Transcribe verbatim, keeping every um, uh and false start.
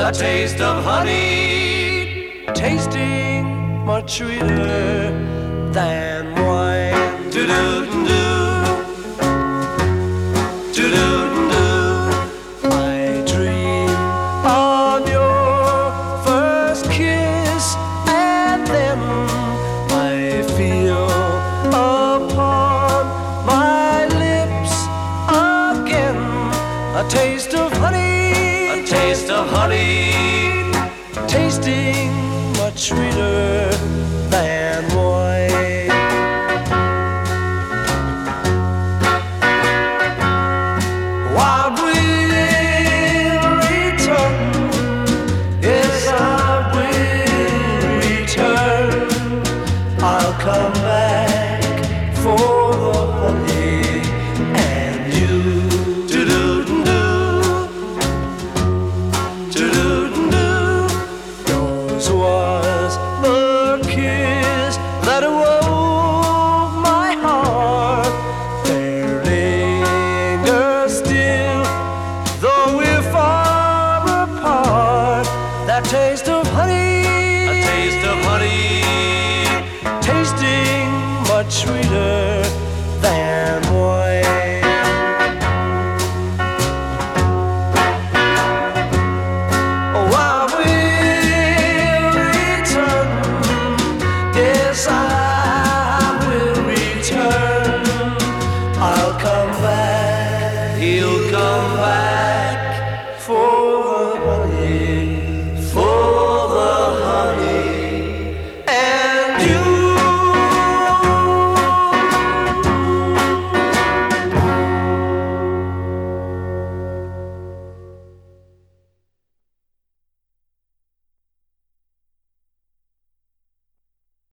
a taste of honey, tasting much sweeter than wine. Do-do-do, do-do-do. I dream of your first kiss, and then I feel upon my lips again a taste of honey, A taste of honey, tasting much sweeter than wine. I will return, yes I will return. I'll come back for the honey and you. do-do-do, do-do-do. Yours was the kiss that awoke my heart. There lingers still, though we're far apart, that taste of